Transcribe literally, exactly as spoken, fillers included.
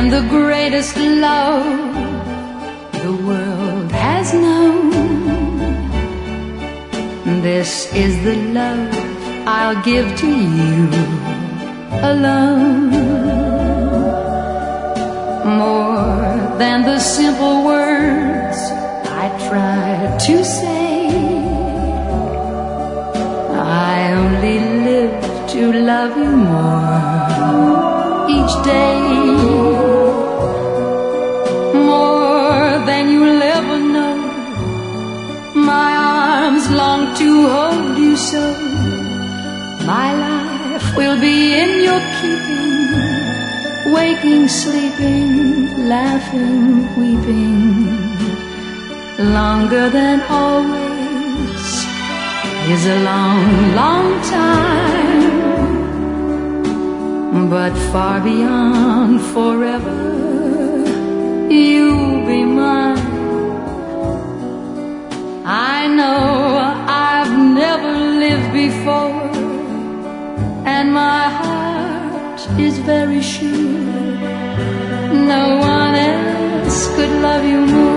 the greatest love the world has known. This is the love I'll give to you alone. More than the simple words I try to say, I only live to love you more each day. More than you'll ever know, my arms long to hold you so. My life will be in your keeping, waking, sleeping, laughing, weeping. Longer than always is a long, long time, but far beyond forever, you'll be mine. I know I've never lived before, and my heart is very sure no one else could love you more.